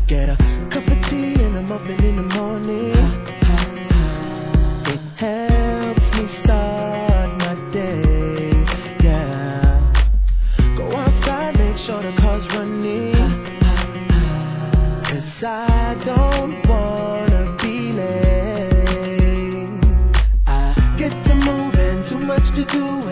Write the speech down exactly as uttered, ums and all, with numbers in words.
Get a cup of tea and a muffin in the morning. It helps me start my day. Yeah. Go outside, make sure the car's running. Cause I don't wanna be late. I get to moving, too much to do.